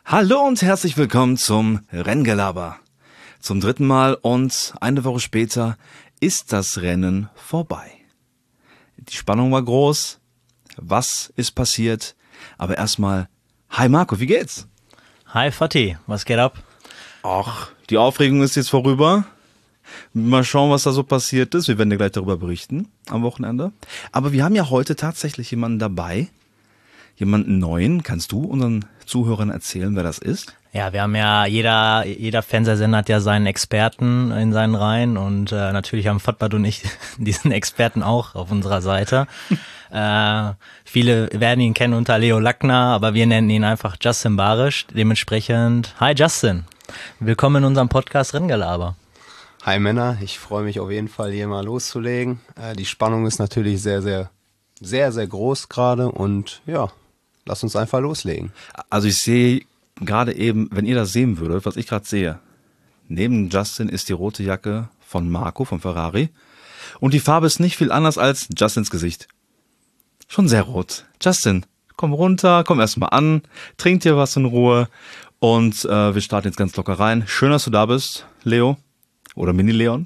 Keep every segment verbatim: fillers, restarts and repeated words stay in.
Hallo und herzlich willkommen zum Renngelaber. Zum dritten Mal und eine Woche später ist das Rennen vorbei. Die Spannung war groß. Was ist passiert? Aber erstmal, hi Marco, wie geht's? Hi Fatih, was geht ab? Ach, die Aufregung ist jetzt vorüber. Mal schauen, was da so passiert ist. Wir werden dir gleich darüber berichten am Wochenende. Aber wir haben ja heute tatsächlich jemanden dabei. Jemanden neuen. Kannst du unseren Zuhörern erzählen, wer das ist? Ja, wir haben ja, jeder jeder Fernsehsender hat ja seinen Experten in seinen Reihen und äh, natürlich haben Fatbad und ich diesen Experten auch auf unserer Seite. äh, viele werden ihn kennen unter Leo Lackner, aber wir nennen ihn einfach Justin Barisch. Dementsprechend, hi Justin, willkommen in unserem Podcast Renngelaber. Hi Männer, ich freue mich auf jeden Fall hier mal loszulegen. Äh, die Spannung ist natürlich sehr, sehr, sehr, sehr groß gerade und ja, lass uns einfach loslegen. Also ich sehe gerade eben, wenn ihr das sehen würdet, was ich gerade sehe, neben Justin ist die rote Jacke von Marco, von Ferrari. Und die Farbe ist nicht viel anders als Justins Gesicht. Schon sehr rot. Justin, komm runter, komm erstmal an, trink dir was in Ruhe und äh, wir starten jetzt ganz locker rein. Schön, dass du da bist, Leo. Oder Mini-Leon.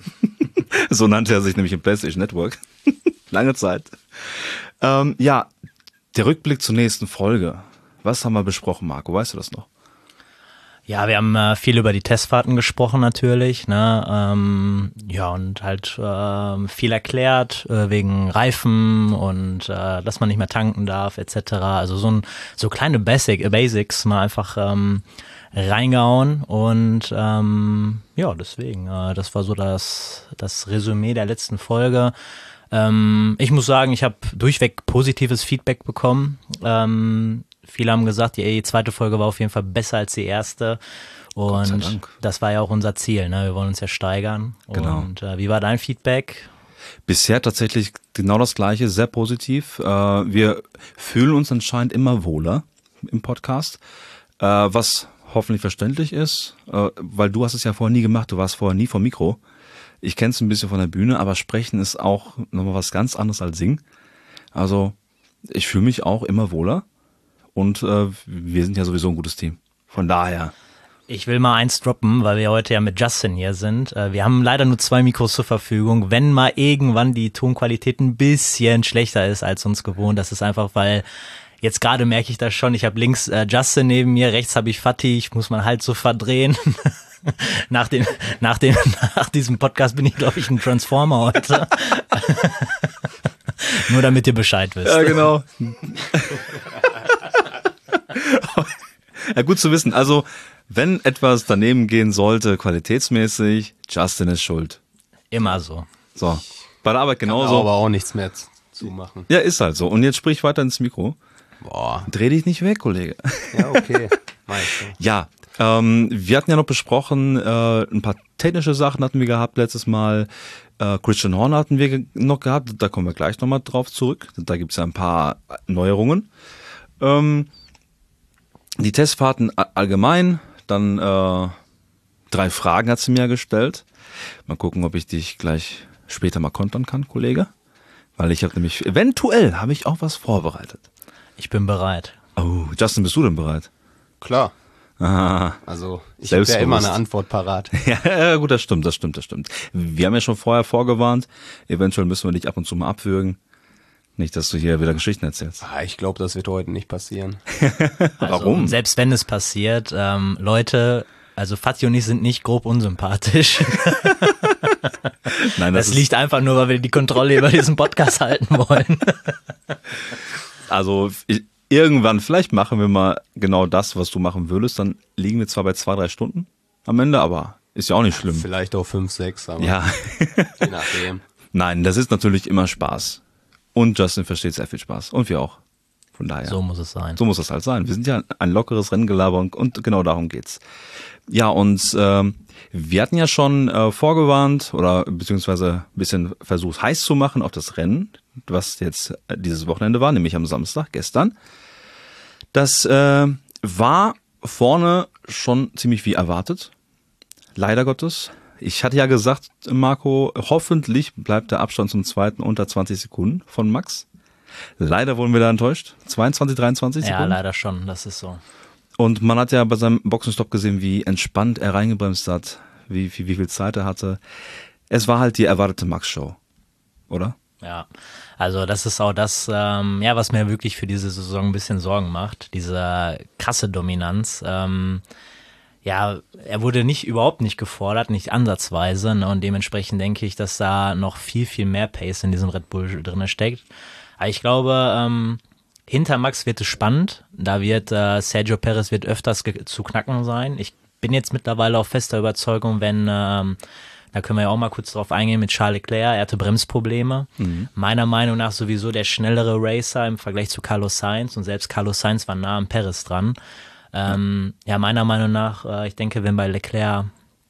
So nannte er sich nämlich im PlayStation Network. Lange Zeit. Ähm, ja, der Rückblick zur nächsten Folge. Was haben wir besprochen, Marco? Weißt du das noch? Ja, wir haben äh, viel über die Testfahrten gesprochen natürlich, ne? Ähm, ja, und halt äh, viel erklärt äh, wegen Reifen und äh, dass man nicht mehr tanken darf et cetera. Also so ein so kleine Basic, äh, Basics mal einfach ähm, reingehauen und ähm, ja, deswegen, äh, das war so das das Resümee der letzten Folge. Ähm, ich muss sagen, ich habe durchweg positives Feedback bekommen. Ähm, viele haben gesagt, die zweite Folge war auf jeden Fall besser als die erste und das war ja auch unser Ziel, ne? Wir wollen uns ja steigern. Genau. Und äh, wie war dein Feedback? Bisher tatsächlich genau das Gleiche, sehr positiv. Äh, wir fühlen uns anscheinend immer wohler im Podcast, äh, was hoffentlich verständlich ist, äh, weil du hast es ja vorher nie gemacht, du warst vorher nie vom Mikro. Ich kenne es ein bisschen von der Bühne, aber Sprechen ist auch nochmal was ganz anderes als Singen. Also ich fühle mich auch immer wohler und äh, wir sind ja sowieso ein gutes Team. Von daher. Ich will mal eins droppen, weil wir heute ja mit Justin hier sind. Wir haben leider nur zwei Mikros zur Verfügung. Wenn mal irgendwann die Tonqualität ein bisschen schlechter ist als uns gewohnt, das ist einfach, weil jetzt gerade merke ich das schon. Ich habe links äh, Justin neben mir, rechts habe ich Fatih. Ich muss man halt so verdrehen. nach dem, nach dem, nach diesem Podcast bin ich, glaube ich, ein Transformer heute. Nur damit ihr Bescheid wisst. Ja, genau. Ja, gut zu wissen. Also, wenn etwas daneben gehen sollte, qualitätsmäßig, Justin ist schuld. Immer so. So, bei der Arbeit genauso. Kann aber auch nichts mehr zu machen. Ja, ist halt so. Und jetzt sprich weiter ins Mikro. Boah. Dreh dich nicht weg, Kollege. Ja, okay. Meister. Ja, ähm, wir hatten ja noch besprochen, äh, ein paar technische Sachen hatten wir gehabt letztes Mal. Äh, Christian Horner hatten wir ge- noch gehabt, da kommen wir gleich nochmal drauf zurück. Da gibt's ja ein paar Neuerungen. Ähm, die Testfahrten allgemein, dann äh, drei Fragen hat sie mir gestellt. Mal gucken, ob ich dich gleich später mal kontern kann, Kollege. Weil ich habe nämlich, eventuell habe ich auch was vorbereitet. Ich bin bereit. Oh, Justin, bist du denn bereit? Klar. Aha. Also ich habe ja immer eine Antwort parat. Ja, gut, das stimmt, das stimmt, das stimmt. Wir haben ja schon vorher vorgewarnt, eventuell müssen wir dich ab und zu mal abwürgen. Nicht, dass du hier wieder Geschichten erzählst. Ah, ich glaube, das wird heute nicht passieren. Also, Warum? Selbst wenn es passiert, ähm, Leute, also Fatih und ich sind nicht grob unsympathisch. Nein, das, das liegt einfach nur, weil wir die Kontrolle über diesen Podcast halten wollen. Also ich, irgendwann, vielleicht machen wir mal genau das, was du machen würdest. Dann liegen wir zwar bei zwei, drei Stunden am Ende, aber ist ja auch nicht schlimm. Vielleicht auch fünf, sechs, aber Ja. je nachdem. Nein, das ist natürlich immer Spaß. Und Justin versteht sehr viel Spaß. Und wir auch. Von daher. So muss es sein. So muss das halt sein. Wir sind ja ein lockeres Renngelaber und, und genau darum geht's. Ja, und ähm, wir hatten ja schon äh, vorgewarnt oder beziehungsweise ein bisschen versucht heiß zu machen auf das Rennen, was jetzt äh, dieses Wochenende war, nämlich am Samstag, gestern. Das äh, war vorne schon ziemlich wie erwartet. Leider Gottes. Ich hatte ja gesagt, Marco, hoffentlich bleibt der Abstand zum zweiten unter zwanzig Sekunden von Max. Leider wurden wir da enttäuscht. zweiundzwanzig, dreiundzwanzig Sekunden. Ja, leider schon, das ist so. Und man hat ja bei seinem Boxenstopp gesehen, wie entspannt er reingebremst hat, wie, wie, wie viel Zeit er hatte. Es war halt die erwartete Max-Show, oder? Ja, also das ist auch das, ähm, ja, was mir wirklich für diese Saison ein bisschen Sorgen macht, diese krasse Dominanz. Ähm, ja, er wurde nicht überhaupt nicht gefordert, nicht ansatzweise, ne, und dementsprechend denke ich, dass da noch viel, viel mehr Pace in diesem Red Bull drin steckt. Aber ich glaube, ähm, hinter Max wird es spannend, da wird äh, Sergio Perez wird öfters zu knacken sein. Ich bin jetzt mittlerweile auf fester Überzeugung, wenn ähm, da können wir ja auch mal kurz drauf eingehen mit Charles Leclerc. Er hatte Bremsprobleme. Mhm. Meiner Meinung nach sowieso der schnellere Racer im Vergleich zu Carlos Sainz. Und selbst Carlos Sainz war nah am Perez dran. Ähm, ja, meiner Meinung nach, äh, ich denke, wenn bei Leclerc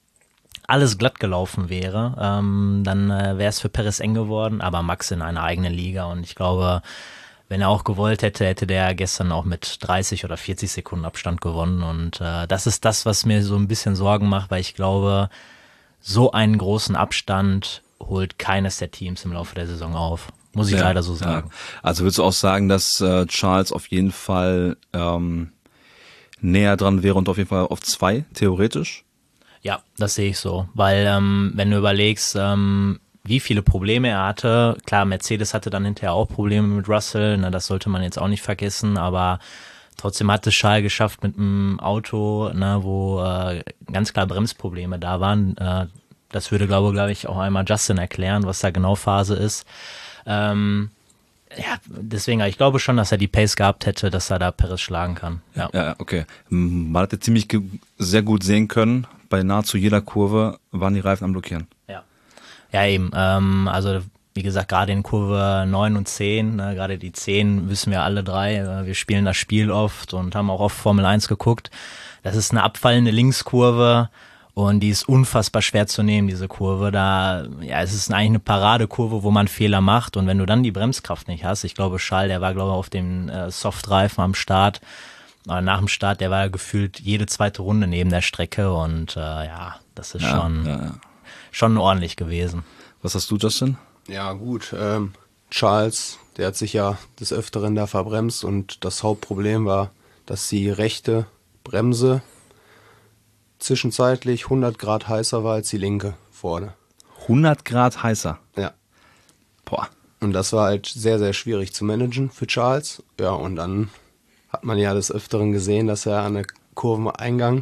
alles glatt gelaufen wäre, ähm, dann äh, wäre es für Perez eng geworden. Aber Max in einer eigenen Liga. Und ich glaube, wenn er auch gewollt hätte, hätte der gestern auch mit dreißig oder vierzig Sekunden Abstand gewonnen. Und äh, das ist das, was mir so ein bisschen Sorgen macht, weil ich glaube, so einen großen Abstand holt keines der Teams im Laufe der Saison auf. Muss ich ja, leider so sagen. Ja. Also würdest du auch sagen, dass äh, Charles auf jeden Fall ähm, näher dran wäre und auf jeden Fall auf zwei, theoretisch? Ja, das sehe ich so. Weil ähm, wenn du überlegst, ähm, wie viele Probleme er hatte, klar, Mercedes hatte dann hinterher auch Probleme mit Russell, ne, das sollte man jetzt auch nicht vergessen, aber trotzdem hat es Charles geschafft mit einem Auto, ne, wo äh, ganz klar Bremsprobleme da waren. Äh, das würde, glaube, glaube ich, auch einmal Justin erklären, was da genau Phase ist. Ähm, ja, deswegen, ich glaube schon, dass er die Pace gehabt hätte, dass er da Perez schlagen kann. Ja, ja, okay. Man hatte ziemlich ge- sehr gut sehen können, bei nahezu jeder Kurve waren die Reifen am Blockieren. Ja, ja eben. Ähm, also wie gesagt, gerade in Kurve neun und zehn, ne, gerade die zehn wissen wir alle drei, äh, wir spielen das Spiel oft und haben auch oft Formel eins geguckt. Das ist eine abfallende Linkskurve und die ist unfassbar schwer zu nehmen, diese Kurve. Da, ja, es ist eigentlich eine Paradekurve, wo man Fehler macht und wenn du dann die Bremskraft nicht hast, ich glaube, Charles, der war, glaube ich, auf dem äh, Softreifen am Start, äh, nach dem Start, der war gefühlt jede zweite Runde neben der Strecke und äh, ja, das ist ja, schon, ja, ja. schon ordentlich gewesen. Was hast du, Justin? Ja gut, ähm, Charles, der hat sich ja des Öfteren da verbremst und das Hauptproblem war, dass die rechte Bremse zwischenzeitlich hundert Grad heißer war als die linke vorne. hundert Grad heißer? Ja. Boah. Und das war halt sehr, sehr schwierig zu managen für Charles. Ja, und dann hat man ja des Öfteren gesehen, dass er an der Kurveneingang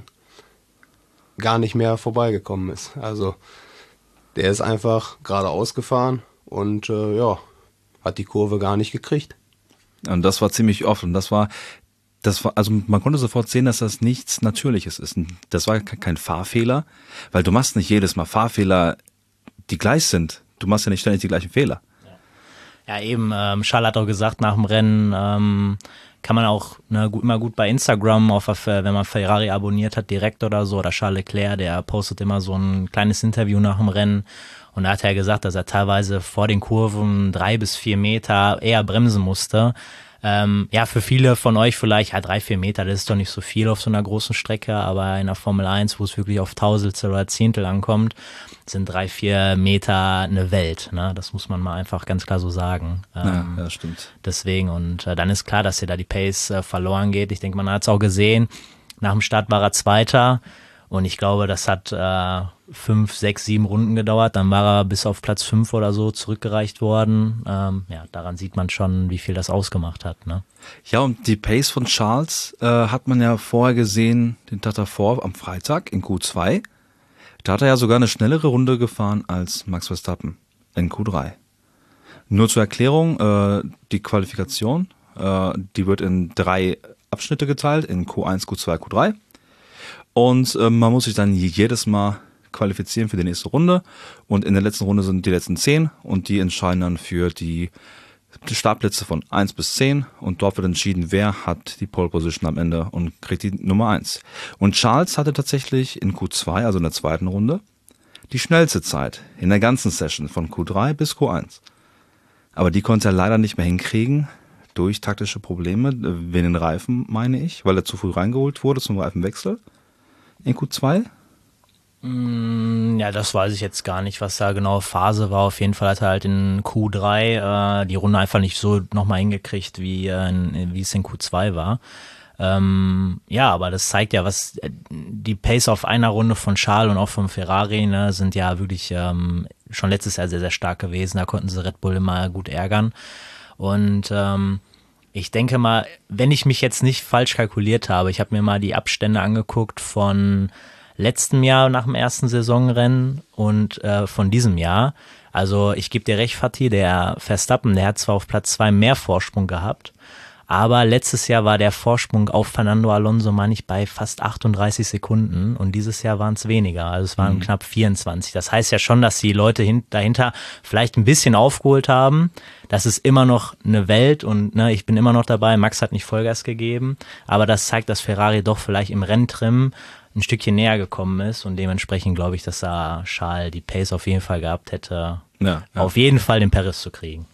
gar nicht mehr vorbeigekommen ist. Also der ist einfach geradeaus gefahren und äh, ja, hat die Kurve gar nicht gekriegt. Und das war ziemlich oft. Und das war, das war, also man konnte sofort sehen, dass das nichts Natürliches ist. Das war kein Fahrfehler, weil du machst nicht jedes Mal Fahrfehler, die gleich sind. Du machst ja nicht ständig die gleichen Fehler. Ja, eben. Ähm, Charles hat auch gesagt nach dem Rennen, ähm, kann man auch ne, gut, immer gut bei Instagram, auf, wenn man Ferrari abonniert hat, direkt oder so, oder Charles Leclerc, der postet immer so ein kleines Interview nach dem Rennen. Und da hat er gesagt, dass er teilweise vor den Kurven drei bis vier Meter eher bremsen musste. Ähm, ja, für viele von euch vielleicht, ja, drei, vier Meter, das ist doch nicht so viel auf so einer großen Strecke, aber in der Formel eins, wo es wirklich auf Tausendstel oder Zehntel ankommt, sind drei, vier Meter eine Welt, ne? Das muss man mal einfach ganz klar so sagen. Ähm, ja, ja, stimmt. Deswegen, und äh, dann ist klar, dass hier da die Pace äh, verloren geht. Ich denke, man hat es auch gesehen. Nach dem Start war er Zweiter. Und ich glaube, das hat äh, fünf, sechs, sieben Runden gedauert. Dann war er bis auf Platz fünf oder so zurückgereicht worden. Ähm, ja, daran sieht man schon, wie viel das ausgemacht hat. Ne? Ja, und die Pace von Charles äh, hat man ja vorher gesehen, den Tag davor am Freitag in Q zwei. Da hat er ja sogar eine schnellere Runde gefahren als Max Verstappen in Q drei. Nur zur Erklärung, äh, die Qualifikation, äh, die wird in drei Abschnitte geteilt, in Q eins, Q zwei, Q drei. Und äh, man muss sich dann jedes Mal qualifizieren für die nächste Runde. Und in der letzten Runde sind die letzten zehn und die entscheiden dann für die Startplätze von eins bis zehn. Und dort wird entschieden, wer hat die Pole Position am Ende und kriegt die Nummer eins. Und Charles hatte tatsächlich in Q zwei, also in der zweiten Runde, die schnellste Zeit in der ganzen Session von Q drei bis Q eins. Aber die konnte er leider nicht mehr hinkriegen durch taktische Probleme, wegen den Reifen, meine ich, weil er zu früh reingeholt wurde zum Reifenwechsel. In Q zwei? Mm, ja, das weiß ich jetzt gar nicht, was da genau Phase war. Auf jeden Fall hat er halt in Q drei äh, die Runde einfach nicht so nochmal hingekriegt, wie, äh, wie es in Q zwei war. Ähm, ja, aber das zeigt ja, was die Pace auf einer Runde von Charles und auch vom Ferrari, ne, sind ja wirklich ähm, schon letztes Jahr sehr, sehr stark gewesen. Da konnten sie Red Bull immer gut ärgern. Und ähm, ich denke mal, wenn ich mich jetzt nicht falsch kalkuliert habe, ich habe mir mal die Abstände angeguckt von letztem Jahr nach dem ersten Saisonrennen und äh, von diesem Jahr. Also ich gebe dir recht, Fatih, der Verstappen, der hat zwar auf Platz zwei mehr Vorsprung gehabt, aber letztes Jahr war der Vorsprung auf Fernando Alonso, meine ich, bei fast achtunddreißig Sekunden und dieses Jahr waren es weniger, also es waren mhm. knapp vierundzwanzig. Das heißt ja schon, dass die Leute hin, dahinter vielleicht ein bisschen aufgeholt haben. Das ist immer noch eine Welt und ne, ich bin immer noch dabei, Max hat nicht Vollgas gegeben, aber das zeigt, dass Ferrari doch vielleicht im Renntrim ein Stückchen näher gekommen ist und dementsprechend glaube ich, dass da Charles die Pace auf jeden Fall gehabt hätte, ja, ja. auf jeden Fall den Perez zu kriegen.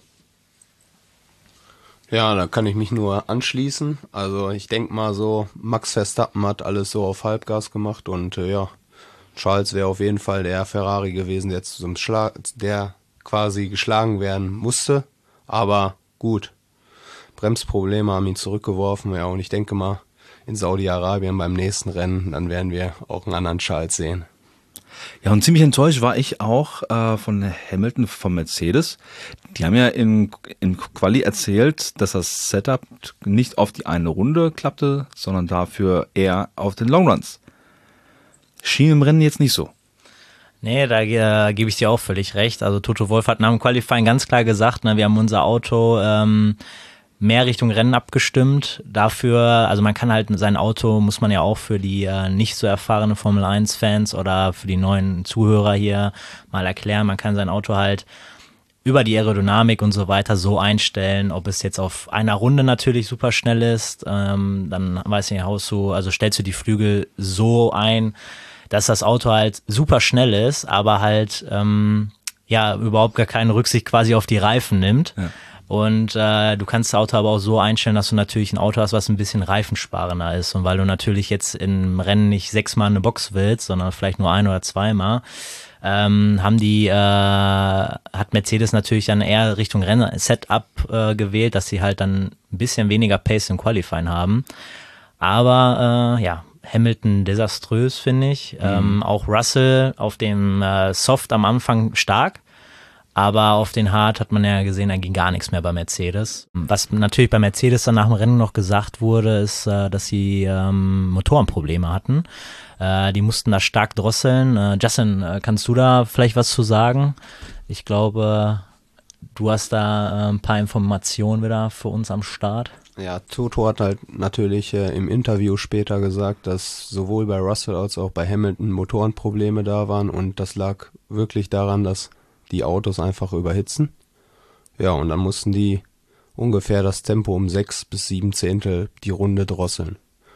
Ja, da kann ich mich nur anschließen. Also ich denke mal so, Max Verstappen hat alles so auf Halbgas gemacht und äh, ja, Charles wäre auf jeden Fall der Ferrari gewesen, der zum Schlag, der quasi geschlagen werden musste. Aber gut, Bremsprobleme haben ihn zurückgeworfen. Ja, und ich denke mal, in Saudi-Arabien beim nächsten Rennen, dann werden wir auch einen anderen Charles sehen. Ja, und ziemlich enttäuscht war ich auch äh, von Hamilton, von Mercedes. Die haben ja in, in Quali erzählt, dass das Setup nicht auf die eine Runde klappte, sondern dafür eher auf den Longruns. Schien im Rennen jetzt nicht so. Nee, da äh, gebe ich dir auch völlig recht. Also Toto Wolff hat nach dem Qualifying ganz klar gesagt, ne, wir haben unser Auto ähm, mehr Richtung Rennen abgestimmt. Dafür, also man kann halt sein Auto, muss man ja auch für die äh, nicht so erfahrene Formel eins Fans oder für die neuen Zuhörer hier mal erklären, man kann sein Auto halt über die Aerodynamik und so weiter so einstellen, ob es jetzt auf einer Runde natürlich super schnell ist, ähm, dann weiß ich nicht, du, also stellst du die Flügel so ein, dass das Auto halt super schnell ist, aber halt ähm, ja überhaupt gar keine Rücksicht quasi auf die Reifen nimmt. Ja. Und äh, du kannst das Auto aber auch so einstellen, dass du natürlich ein Auto hast, was ein bisschen reifensparender ist. Und weil du natürlich jetzt im Rennen nicht sechsmal eine Box willst, sondern vielleicht nur ein oder zweimal, ähm, haben die, äh, hat Mercedes natürlich dann eher Richtung Rennen-Setup äh, gewählt, dass sie halt dann ein bisschen weniger Pace im Qualifying haben. Aber äh, ja, Hamilton desaströs, finde ich. Mhm. Ähm, auch Russell auf dem äh, Soft am Anfang stark. Aber auf den Hard hat man ja gesehen, da ging gar nichts mehr bei Mercedes. Was natürlich bei Mercedes dann nach dem Rennen noch gesagt wurde, ist, dass sie ähm, Motorenprobleme hatten. Äh, die mussten da stark drosseln. Äh, Justin, äh, kannst du da vielleicht was zu sagen? Ich glaube, du hast da äh, ein paar Informationen wieder für uns am Start. Ja, Toto hat halt natürlich äh, im Interview später gesagt, dass sowohl bei Russell als auch bei Hamilton Motorenprobleme da waren und das lag wirklich daran, dass die Autos einfach überhitzen. Ja, und dann mussten die ungefähr das Tempo um sechs bis sieben Zehntel die Runde drosseln.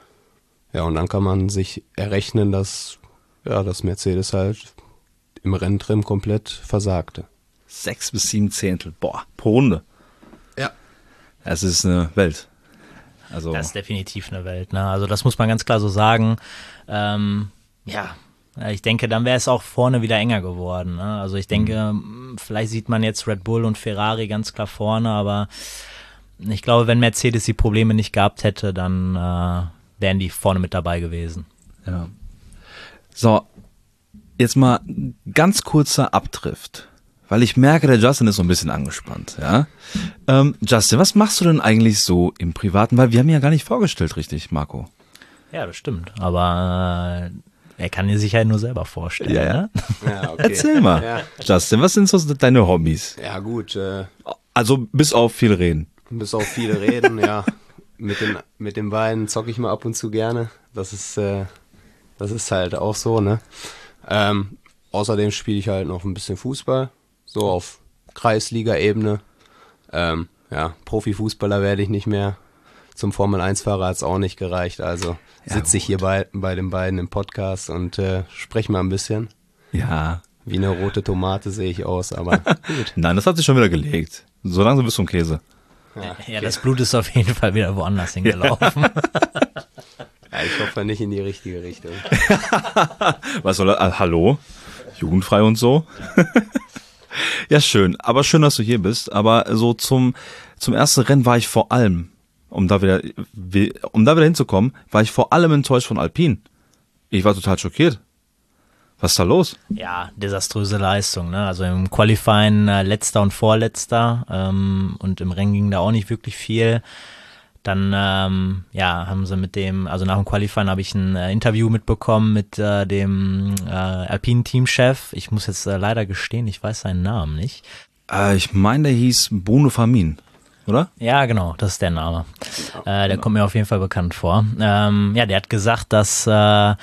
Ja, und dann kann man sich errechnen, dass, ja, dass Mercedes halt im Renntrim komplett versagte. Sechs bis sieben Zehntel, boah, pro Runde. Ja. Es ist eine Welt. Also das ist definitiv eine Welt, ne? Also das muss man ganz klar so sagen. Ähm, ja, ich denke, dann wäre es auch vorne wieder enger geworden. Ne? Also ich denke, mhm. vielleicht sieht man jetzt Red Bull und Ferrari ganz klar vorne, aber ich glaube, wenn Mercedes die Probleme nicht gehabt hätte, dann äh, wären die vorne mit dabei gewesen. Ja. So, jetzt mal ganz kurzer Abdrift, weil ich merke, der Justin ist so ein bisschen angespannt. Ja? Ähm, Justin, was machst du denn eigentlich so im Privaten? Weil wir haben ihn ja gar nicht vorgestellt, richtig, Marco? Ja, das stimmt, aber... Äh, Er kann sich halt nur selber vorstellen. Ja, ja. Ne? Ja, okay. Erzähl mal, ja. Justin, was sind so deine Hobbys? Ja gut. Äh, also bis auf viel reden. Bis auf viel reden, ja. Mit den, mit den beiden zocke ich mal ab und zu gerne. Das ist, äh, das ist halt auch so, ne? Ähm, außerdem spiele ich halt noch ein bisschen Fußball, so auf Kreisliga-Ebene. Ähm, ja, Profifußballer werde ich nicht mehr. Zum Formel eins Fahrer hat es auch nicht gereicht, also ja, sitze ich hier bei, bei den beiden im Podcast und äh, spreche mal ein bisschen. Ja. Wie eine rote Tomate sehe ich aus, aber gut. Nein, das hat sich schon wieder gelegt. So langsam bist du ein Käse. Ja, okay. Ja, das Blut ist auf jeden Fall wieder woanders hingelaufen. Ja, ich hoffe nicht in die richtige Richtung. Was soll das? Hallo? Jugendfrei und so? Ja, schön. Aber schön, dass du hier bist. Aber so zum, zum ersten Rennen war ich vor allem um da wieder, wie- um da wieder hinzukommen, war ich vor allem enttäuscht von Alpine. Ich war total schockiert. Was ist da los? Ja, desaströse Leistung, ne? Also im Qualifying äh, letzter und vorletzter ähm, und im Rennen ging da auch nicht wirklich viel. Dann ähm, ja, haben sie mit dem, also nach dem Qualifying habe ich ein äh, Interview mitbekommen mit äh, dem äh, Alpine-Teamchef. Ich muss jetzt äh, leider gestehen, ich weiß seinen Namen nicht. Äh, ich meine, der hieß Bruno Famin, oder? Ja, genau, das ist der Name. Äh, der kommt mir auf jeden Fall bekannt vor. Ähm, ja, der hat gesagt, dass äh,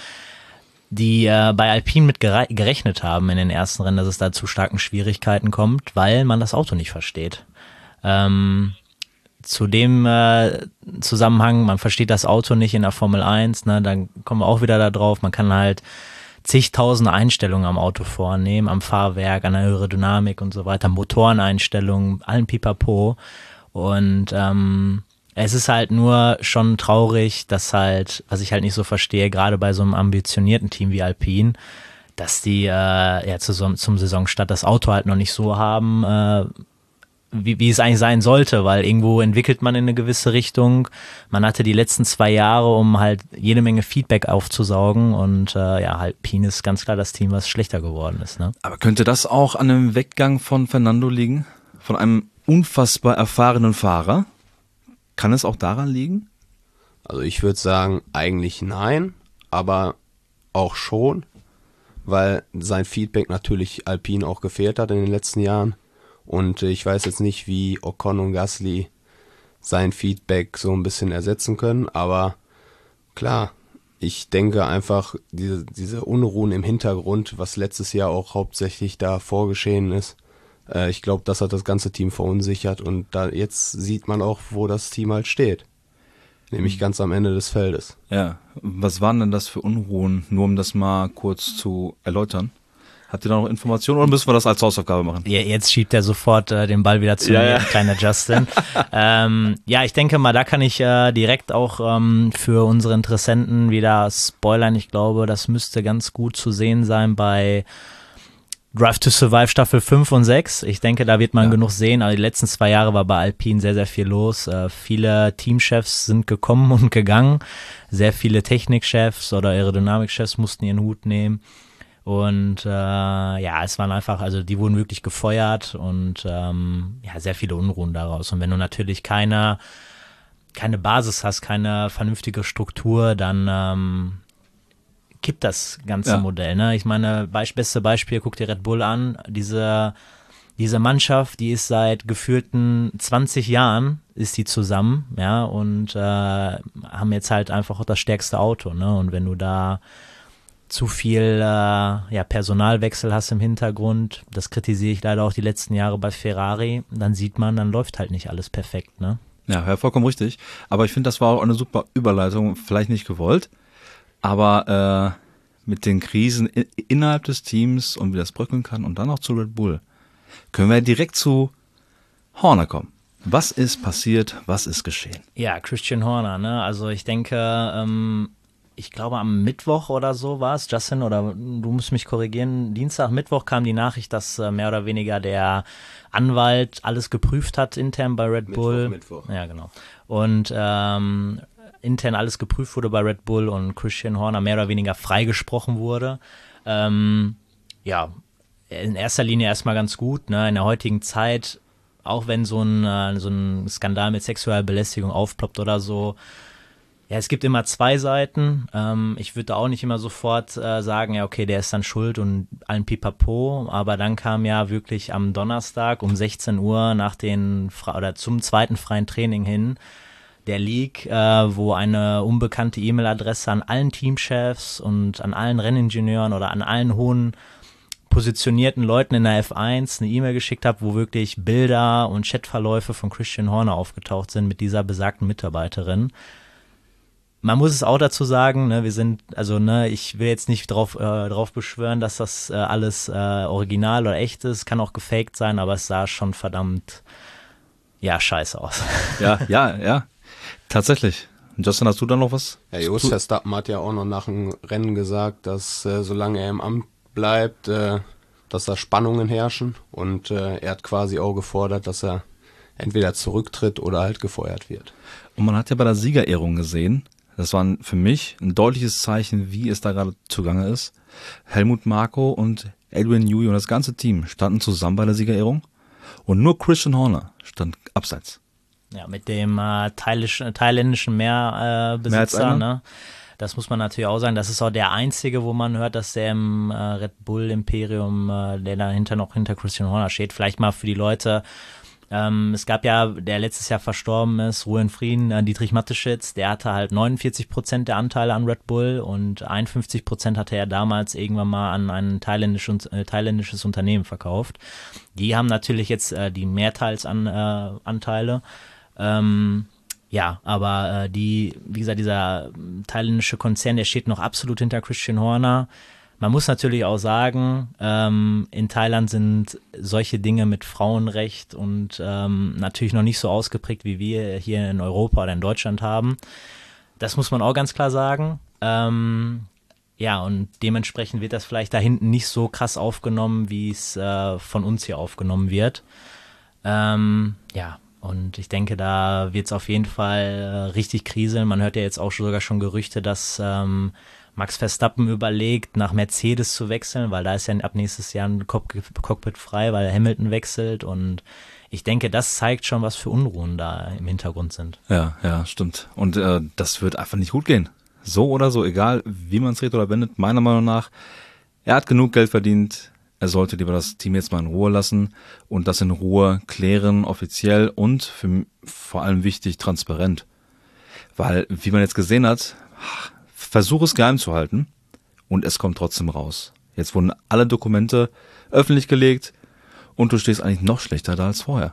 die äh, bei Alpine mit gere- gerechnet haben in den ersten Rennen, dass es da zu starken Schwierigkeiten kommt, weil man das Auto nicht versteht. Ähm, zu dem äh, Zusammenhang, man versteht das Auto nicht in der Formel eins, ne, dann kommen wir auch wieder da drauf, man kann halt zigtausende Einstellungen am Auto vornehmen, am Fahrwerk, an der Aerodynamik und so weiter, Motoreneinstellungen, allen Pipapo. Und ähm, es ist halt nur schon traurig, dass halt, was ich halt nicht so verstehe, gerade bei so einem ambitionierten Team wie Alpine, dass die äh, ja zu so, zum Saisonstart das Auto halt noch nicht so haben, äh, wie, wie es eigentlich sein sollte, weil irgendwo entwickelt man in eine gewisse Richtung. Man hatte die letzten zwei Jahre, um halt jede Menge Feedback aufzusaugen und äh, ja, Alpine ist ganz klar das Team, was schlechter geworden ist. Ne? Aber könnte das auch an dem Weggang von Fernando liegen? Von einem unfassbar erfahrenen Fahrer? Kann es auch daran liegen? Also ich würde sagen, eigentlich nein, aber auch schon, weil sein Feedback natürlich Alpine auch gefehlt hat in den letzten Jahren. Und ich weiß jetzt nicht, wie Ocon und Gasly sein Feedback so ein bisschen ersetzen können, aber klar, ich denke einfach, diese, diese Unruhen im Hintergrund, was letztes Jahr auch hauptsächlich da vorgeschehen ist, äh, ich glaube, das hat das ganze Team verunsichert und da jetzt sieht man auch, wo das Team halt steht. Nämlich ganz am Ende des Feldes. Ja, was waren denn das für Unruhen, nur um das mal kurz zu erläutern? Habt ihr da noch Informationen oder müssen wir das als Hausaufgabe machen? Ja, jetzt schiebt er sofort äh, den Ball wieder zu Ja, mir, ja. kleiner Justin. ähm, ja, ich denke mal, da kann ich äh, direkt auch ähm, für unsere Interessenten wieder spoilern. Ich glaube, das müsste ganz gut zu sehen sein bei Drive to Survive Staffel fünf und sechs. Ich denke, da wird man Ja. genug sehen. Also die letzten zwei Jahre war bei Alpine sehr, sehr viel los. Äh, viele Teamchefs sind gekommen und gegangen. Sehr viele Technikchefs oder Aerodynamikchefs mussten ihren Hut nehmen. Und äh, ja, es waren einfach, also die wurden wirklich gefeuert und ähm, ja, sehr viele Unruhen daraus. Und wenn du natürlich keine, keine Basis hast, keine vernünftige Struktur, dann ähm, kippt das ganze Ja. Modell. Ne? Ich meine, Beisp- beste Beispiel, guck dir Red Bull an. Diese, diese Mannschaft, die ist seit gefühlten zwanzig Jahren, ist die zusammen, ja, und äh, haben jetzt halt einfach auch das stärkste Auto. Ne? Und wenn du da zu viel äh, ja, Personalwechsel hast im Hintergrund, das kritisiere ich leider auch die letzten Jahre bei Ferrari, dann sieht man, dann läuft halt nicht alles perfekt, ne? Ja, ja, vollkommen richtig. Aber ich finde, das war auch eine super Überleitung, vielleicht nicht gewollt, aber äh, mit den Krisen i- innerhalb des Teams und wie das bröckeln kann und dann auch zu Red Bull, können wir direkt zu Horner kommen. Was ist passiert? Was ist geschehen? Ja, Christian Horner, ne? Also ich denke, ähm, ich glaube am Mittwoch oder so war es, Justin, oder du musst mich korrigieren, Dienstag, Mittwoch kam die Nachricht, dass äh, mehr oder weniger der Anwalt alles geprüft hat intern bei Red Mittwoch, Bull. Mittwoch. Ja, genau. Und ähm, intern alles geprüft wurde bei Red Bull und Christian Horner mehr oder weniger freigesprochen wurde. Ähm, ja, in erster Linie erstmal ganz gut, ne? In der heutigen Zeit, auch wenn so ein, äh, so ein Skandal mit sexueller Belästigung aufploppt oder so, ja, es gibt immer zwei Seiten. Ähm, ich würde auch nicht immer sofort äh, sagen, ja, okay, der ist dann schuld und allen Pipapo. Aber dann kam ja wirklich am Donnerstag um sechzehn Uhr nach den Fra- oder zum zweiten freien Training hin der Leak, äh, wo eine unbekannte E-Mail-Adresse an allen Teamchefs und an allen Renningenieuren oder an allen hohen positionierten Leuten in der F eins eine E-Mail geschickt hat, wo wirklich Bilder und Chatverläufe von Christian Horner aufgetaucht sind mit dieser besagten Mitarbeiterin. Man muss es auch dazu sagen, ne, wir sind, also ne, ich will jetzt nicht drauf, äh, drauf beschwören, dass das äh, alles äh, original oder echt ist, kann auch gefaked sein, aber es sah schon verdammt, ja, scheiße aus. Ja, ja, ja. Tatsächlich. Justin, hast du da noch was? Ja, Jos Verstappen hat ja auch noch nach dem Rennen gesagt, dass äh, solange er im Amt bleibt, äh, dass da Spannungen herrschen und äh, er hat quasi auch gefordert, dass er entweder zurücktritt oder halt gefeuert wird. Und man hat ja bei der Siegerehrung gesehen, das war für mich ein deutliches Zeichen, wie es da gerade zugange ist. Helmut Marko und Adrian Newey und das ganze Team standen zusammen bei der Siegerehrung und nur Christian Horner stand abseits. Ja, mit dem äh, thailändischen, thailändischen Meerbesitzer, äh, ne? Das muss man natürlich auch sagen. Das ist auch der einzige, wo man hört, dass der im äh, Red Bull Imperium, äh, der dahinter noch hinter Christian Horner steht. Vielleicht mal für die Leute. Ähm, es gab ja, der letztes Jahr verstorben ist, Ruhe in Frieden, äh, Dietrich Mateschitz, der hatte halt neunundvierzig Prozent der Anteile an Red Bull und einundfünfzig Prozent hatte er damals irgendwann mal an ein thailändisches, äh, thailändisches Unternehmen verkauft. Die haben natürlich jetzt äh, die Mehrteilsanteile. Äh, Anteile. ähm, ja, aber äh, die, wie gesagt, dieser thailändische Konzern, der steht noch absolut hinter Christian Horner. Man muss natürlich auch sagen, ähm, in Thailand sind solche Dinge mit Frauenrecht und ähm, natürlich noch nicht so ausgeprägt, wie wir hier in Europa oder in Deutschland haben. Das muss man auch ganz klar sagen. Ähm, ja, und dementsprechend wird das vielleicht da hinten nicht so krass aufgenommen, wie es äh, von uns hier aufgenommen wird. Ähm, ja, und ich denke, da wird es auf jeden Fall äh, richtig kriseln. Man hört ja jetzt auch sogar schon Gerüchte, dass ähm, Max Verstappen überlegt, nach Mercedes zu wechseln, weil da ist ja ab nächstes Jahr ein Cockpit frei, weil Hamilton wechselt und ich denke, das zeigt schon, was für Unruhen da im Hintergrund sind. Ja, ja, stimmt. Und äh, das wird einfach nicht gut gehen. So oder so, egal wie man es dreht oder wendet, meiner Meinung nach, er hat genug Geld verdient, er sollte lieber das Team jetzt mal in Ruhe lassen und das in Ruhe klären, offiziell und für, vor allem wichtig, transparent. Weil, wie man jetzt gesehen hat, versuche es geheim zu halten und es kommt trotzdem raus. Jetzt wurden alle Dokumente öffentlich gelegt und du stehst eigentlich noch schlechter da als vorher.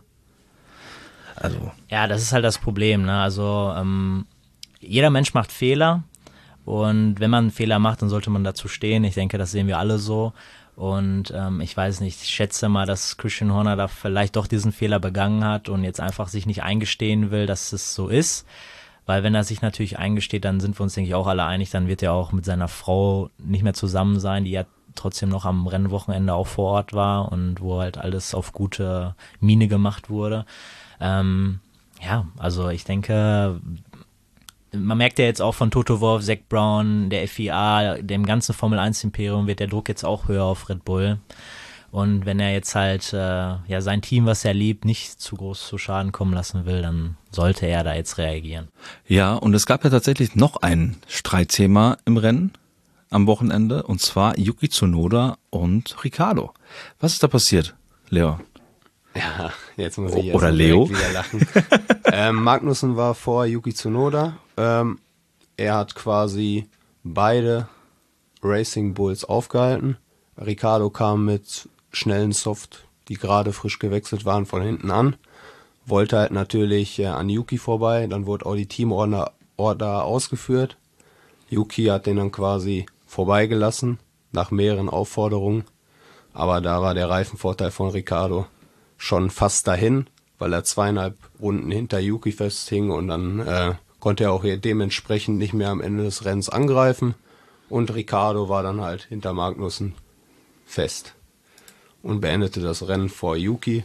Also. Ja, das ist halt das Problem, ne? Also ähm, jeder Mensch macht Fehler und wenn man einen Fehler macht, dann sollte man dazu stehen. Ich denke, das sehen wir alle so. Und ähm, ich weiß nicht, ich schätze mal, dass Christian Horner da vielleicht doch diesen Fehler begangen hat und jetzt einfach sich nicht eingestehen will, dass es so ist. Weil wenn er sich natürlich eingesteht, dann sind wir uns, denke ich, auch alle einig, dann wird er auch mit seiner Frau nicht mehr zusammen sein, die ja trotzdem noch am Rennwochenende auch vor Ort war und wo halt alles auf gute Miene gemacht wurde. Ähm, ja, also ich denke, man merkt ja jetzt auch von Toto Wolff, Zach Brown, der F I A, dem ganzen Formel eins Imperium wird der Druck jetzt auch höher auf Red Bull. Und wenn er jetzt halt äh, ja sein Team, was er liebt, nicht zu groß zu Schaden kommen lassen will, dann sollte er da jetzt reagieren. Ja, und es gab ja tatsächlich noch ein Streitthema im Rennen am Wochenende, und zwar Yuki Tsunoda und Ricciardo. Was ist da passiert, Leo? Ja, jetzt muss ich jetzt Oder Leo wieder lachen. ähm, Magnussen war vor Yuki Tsunoda. Ähm, er hat quasi beide Racing Bulls aufgehalten. Ricciardo kam mit schnellen Soft, die gerade frisch gewechselt waren, von hinten an. Wollte halt natürlich äh, an Yuki vorbei. Dann wurde auch die Teamorder Order ausgeführt. Yuki hat den dann quasi vorbeigelassen, nach mehreren Aufforderungen. Aber da war der Reifenvorteil von Ricciardo schon fast dahin, weil er zweieinhalb Runden hinter Yuki festhing und dann äh, konnte er auch dementsprechend nicht mehr am Ende des Rennens angreifen. Und Ricciardo war dann halt hinter Magnussen fest und beendete das Rennen vor Yuki.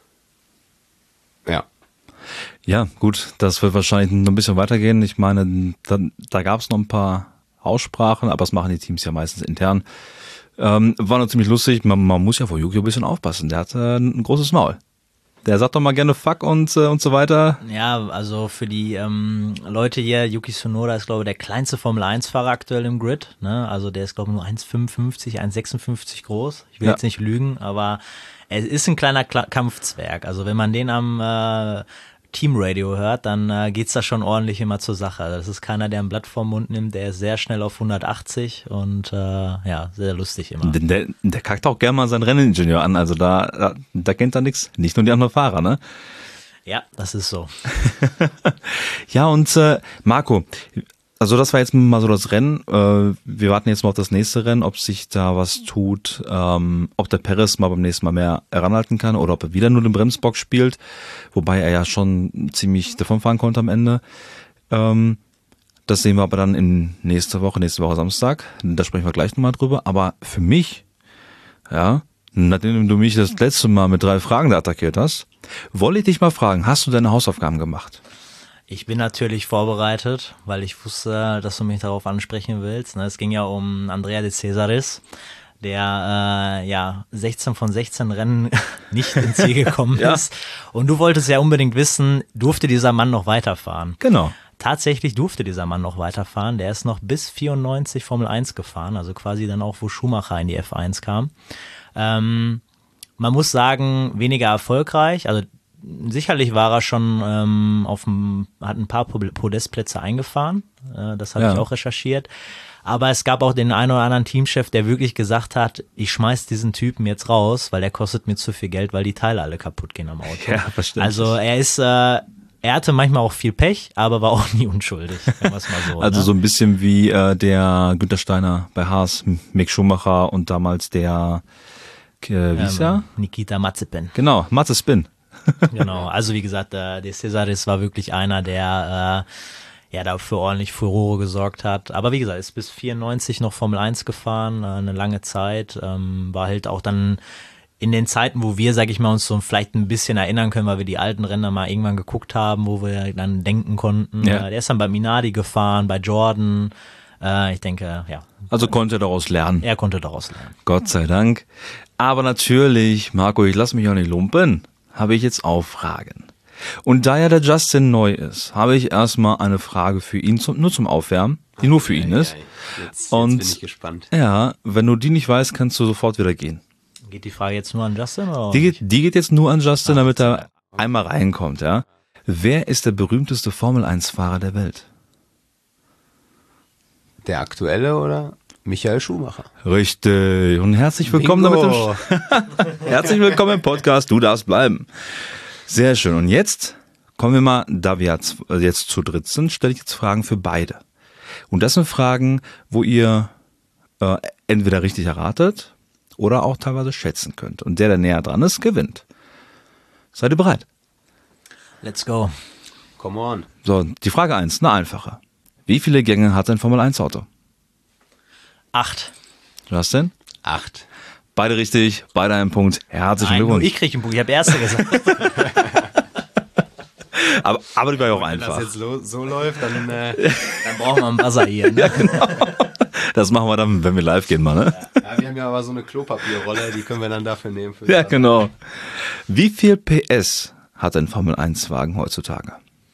Ja. Ja, gut, das wird wahrscheinlich noch ein bisschen weitergehen. Ich meine, da, da gab es noch ein paar Aussprachen, aber das machen die Teams ja meistens intern. Ähm, war noch ziemlich lustig. Man, man muss ja vor Yuki ein bisschen aufpassen. Der hat äh, ein großes Maul. Der sagt doch mal gerne Fuck und, äh, und so weiter. Ja, also für die ähm, Leute hier, Yuki Tsunoda ist, glaube ich, der kleinste Formel eins Fahrer aktuell im Grid. Ne? Also der ist, glaube ich, nur eins Komma fünfundfünfzig, eins Komma sechsundfünfzig groß. Ich will ja. jetzt nicht lügen, aber er ist ein kleiner Kla- Kampfzwerg. Also wenn man den am äh, Teamradio hört, dann äh, geht's da schon ordentlich immer zur Sache. Also das ist keiner, der ein Blatt vorm Mund nimmt, der ist sehr schnell auf hundertachtzig und äh, ja, sehr lustig immer. Der, der, der kackt auch gerne mal seinen Renningenieur an, also da, da, da kennt er nichts, nicht nur die anderen Fahrer, ne? Ja, das ist so. Ja, und äh, Marco, also das war jetzt mal so das Rennen. Äh, wir warten jetzt mal auf das nächste Rennen, ob sich da was tut, ähm, ob der Perez mal beim nächsten Mal mehr heranhalten kann oder ob er wieder nur den Bremsbock spielt, wobei er ja schon ziemlich davon fahren konnte am Ende. Ähm, das sehen wir aber dann in nächste Woche, nächste Woche Samstag. Da sprechen wir gleich nochmal drüber. Aber für mich, ja, Nachdem du mich das letzte Mal mit drei Fragen da attackiert hast, wollte ich dich mal fragen, hast du deine Hausaufgaben gemacht? Ich bin natürlich vorbereitet, weil ich wusste, dass du mich darauf ansprechen willst. Es ging ja um Andrea de Cesaris, der äh, ja sechzehn von sechzehn Rennen nicht ins Ziel gekommen Ja. ist. Und du wolltest ja unbedingt wissen, durfte dieser Mann noch weiterfahren? Genau. Tatsächlich durfte dieser Mann noch weiterfahren. Der ist noch bis vierundneunzig Formel eins gefahren, also quasi dann auch, wo Schumacher in die F eins kam. Ähm, man muss sagen, weniger erfolgreich. Also sicherlich war er schon ähm, auf dem, hat ein paar Podestplätze eingefahren. Äh, das habe Ja. ich auch recherchiert. Aber es gab auch den einen oder anderen Teamchef, der wirklich gesagt hat, ich schmeiß diesen Typen jetzt raus, weil der kostet mir zu viel Geld, weil die Teile alle kaputt gehen am Auto. Ja, verständlich. Also er ist, äh, er hatte manchmal auch viel Pech, aber war auch nie unschuldig, wenn wir es mal so. Also ne? so ein bisschen wie äh, der Günther Steiner bei Haas, Mick Schumacher und damals der, äh, wie hieß er? ähm, Nikita Mazepin. Genau, Matze Spin. Genau, also wie gesagt, äh, der Cesaris war wirklich einer, der äh, ja dafür ordentlich Furore gesorgt hat. Aber wie gesagt, ist bis vierundneunzig noch Formel eins gefahren, äh, eine lange Zeit, ähm, war halt auch dann in den Zeiten, wo wir, sag ich mal, uns so vielleicht ein bisschen erinnern können, weil wir die alten Rennen mal irgendwann geguckt haben, wo wir dann denken konnten. Ja. Äh, der ist dann bei Minardi gefahren, bei Jordan. Äh, ich denke, ja, Also konnte er daraus lernen. er konnte daraus lernen. Gott sei Dank. Aber natürlich, Marco, ich lass mich auch nicht lumpen, habe ich jetzt auch Fragen. Und da ja der Justin neu ist, habe ich erstmal eine Frage für ihn, zum, nur zum Aufwärmen, die nur für ihn ist. Jetzt, jetzt Und- bin ich gespannt. Ja, wenn du die nicht weißt, kannst du sofort wieder gehen. Geht die Frage jetzt nur an Justin? Oder Die geht, die geht jetzt nur an Justin, damit er einmal reinkommt, ja. Wer ist der berühmteste Formel eins Fahrer der Welt? Der aktuelle oder Michael Schumacher? Richtig. Und herzlich willkommen damit im, Bingo. herzlich willkommen im Podcast. Du darfst bleiben. Sehr schön. Und jetzt kommen wir mal, da wir jetzt, jetzt zu dritt sind, stelle ich jetzt Fragen für beide. Und das sind Fragen, wo ihr äh, entweder richtig erratet oder auch teilweise schätzen könnt. Und der, der näher dran ist, gewinnt. Seid ihr bereit? Let's go. Come on. So, die Frage eins, eine einfache. Wie viele Gänge hat ein Formel eins Auto? Acht. Justin? Acht. Beide richtig, beide einen Punkt. Herzlichen Nein, nur Glückwunsch. ich krieg einen Punkt. Ich habe Erste gesagt. Aber, aber die war ja auch Wenn das einfach. jetzt lo- so läuft, dann äh, Dann brauchen wir einen Buzzer hier. Ne? Das machen wir dann, wenn wir live gehen, mal, ne? ja, wir haben ja aber so eine Klopapierrolle, die können wir dann dafür nehmen. Für Ja, genau. Wie viel P S hat ein Formel eins Wagen heutzutage?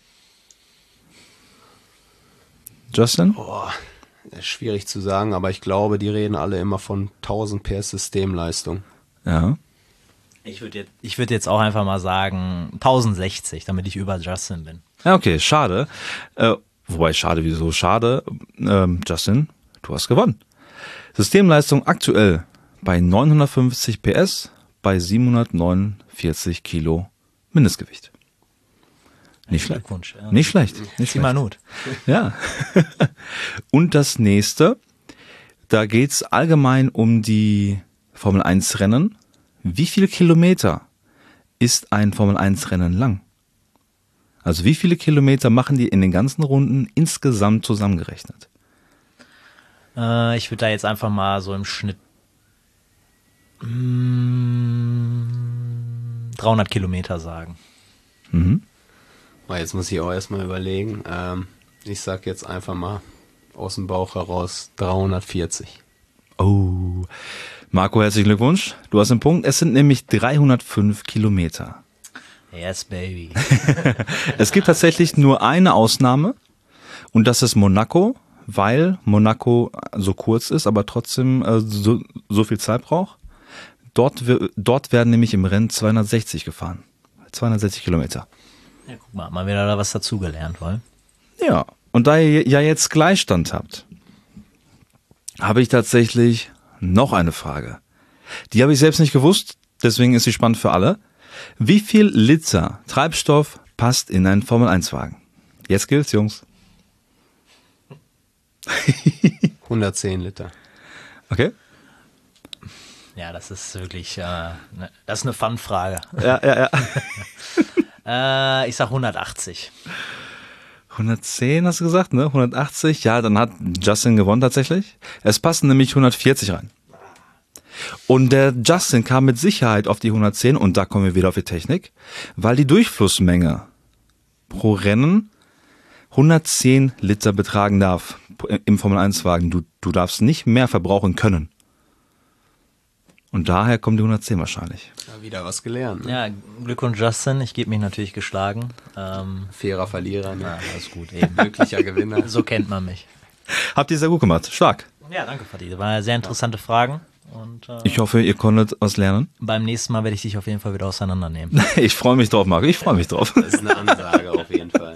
Justin? Boah, ist schwierig zu sagen, aber ich glaube, die reden alle immer von tausend P S Systemleistung. Ja. Ich würde jetzt, ich würd jetzt auch einfach mal sagen tausendsechzig, damit ich über Justin bin. Ja, okay, schade. Äh, wobei, schade, wieso schade? Ähm, Justin, du hast gewonnen. Systemleistung aktuell bei neunhundertfünfzig P S bei siebenhundertneunundvierzig Kilo Mindestgewicht. Nicht schlecht. Glückwunsch. Ja. Nicht schlecht. Nicht Zieh mal schlecht. Not. Ja. Und das nächste, da geht's allgemein um die Formel eins Rennen. Wie viele Kilometer ist ein Formel eins Rennen lang? Also wie viele Kilometer machen die in den ganzen Runden insgesamt zusammengerechnet? Äh, ich würde da jetzt einfach mal so im Schnitt mm, dreihundert Kilometer sagen. Mhm. Aber jetzt muss ich auch erstmal überlegen. Ähm, ich sag jetzt einfach mal aus dem Bauch heraus dreihundertvierzig. Oh, Marco, herzlichen Glückwunsch. Du hast einen Punkt. Es sind nämlich dreihundertfünf Kilometer. Yes, baby. Es gibt tatsächlich nur eine Ausnahme und das ist Monaco, weil Monaco so kurz ist, aber trotzdem äh, so, so viel Zeit braucht. Dort, wir- dort werden nämlich im Rennen zweihundertsechzig gefahren. zweihundertsechzig Kilometer. Ja, guck mal, mal wieder da was dazugelernt, wohl. Ja, und da ihr ja jetzt Gleichstand habt, habe ich tatsächlich noch eine Frage. Die habe ich selbst nicht gewusst, deswegen ist sie spannend für alle. Wie viel Liter Treibstoff passt in einen Formel eins Wagen? Jetzt gilt's, Jungs. hundertzehn Liter. Okay? Ja, das ist wirklich, äh, ne, das ist eine Fun-Frage. Ja, ja, ja. Äh, ich sag hundertachtzig. hundertzehn hast du gesagt, ne? hundertachtzig, ja, dann hat Justin gewonnen tatsächlich. Es passen nämlich hundertvierzig rein. Und der Justin kam mit Sicherheit auf die hundertzehn und da kommen wir wieder auf die Technik, weil die Durchflussmenge pro Rennen hundertzehn Liter betragen darf im Formel eins Wagen. Du, du darfst nicht mehr verbrauchen können. Und daher kommt die hundertzehn wahrscheinlich. Ja, wieder was gelernt. Ne? Ja, Glückwunsch Justin, ich gebe mich natürlich geschlagen. Ähm, Fairer Verlierer, ne? ja, alles gut, eben. Glücklicher Gewinner. So kennt man mich. Habt ihr sehr gut gemacht. Stark. Ja, danke, Fatih. Das waren sehr interessante Fragen. Und äh, Ich hoffe, ihr konntet was lernen. beim nächsten Mal werde ich dich auf jeden Fall wieder auseinandernehmen. Ich freue mich drauf, Marco. Ich freue mich drauf. Das ist eine Ansage auf jeden Fall.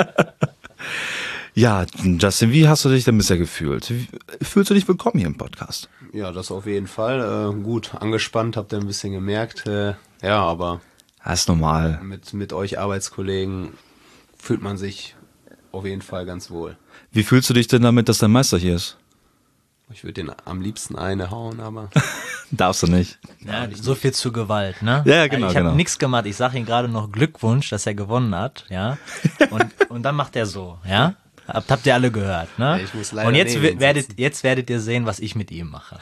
Ja, Justin, wie hast du dich denn bisher gefühlt? Wie- Fühlst du dich willkommen hier im Podcast? Ja, das auf jeden Fall. Äh, gut, angespannt, habt ihr ein bisschen gemerkt. Äh, ja, aber Das ist normal. mit, mit euch Arbeitskollegen fühlt man sich auf jeden Fall ganz wohl. Wie fühlst du dich denn damit, dass dein Meister hier ist? Ich würde den am liebsten eine hauen, aber Darfst du nicht. Ja, so viel zu Gewalt, ne? Ja, ja, genau, Ich habe genau. nichts gemacht. Ich sage ihm gerade noch Glückwunsch, dass er gewonnen hat, ja. Und, und dann macht er so, ja. Habt, habt ihr alle gehört, ne? Ja, ich muss leider und jetzt neben wer- ihm werdet, sitzen. jetzt werdet ihr sehen, was ich mit ihm mache.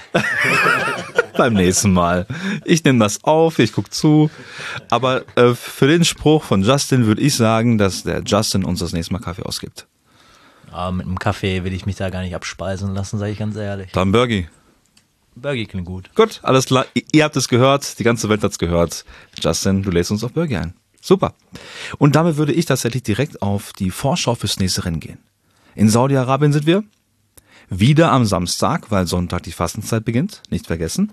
Beim nächsten Mal. Ich nehme das auf, ich guck zu. Aber äh, für den Spruch von Justin würde ich sagen, dass der Justin uns das nächste Mal Kaffee ausgibt. Aber mit einem Kaffee will ich mich da gar nicht abspeisen lassen, sage ich ganz ehrlich. Dann Bergi. Burger klingt gut. Gut, alles klar. I- Ihr habt es gehört, die ganze Welt hat's gehört. Justin, du lädst uns auf Bergi ein. Super. Und damit würde ich tatsächlich direkt auf die Vorschau fürs nächste Rennen gehen. In Saudi-Arabien sind wir. Wieder am Samstag, weil Sonntag die Fastenzeit beginnt. Nicht vergessen.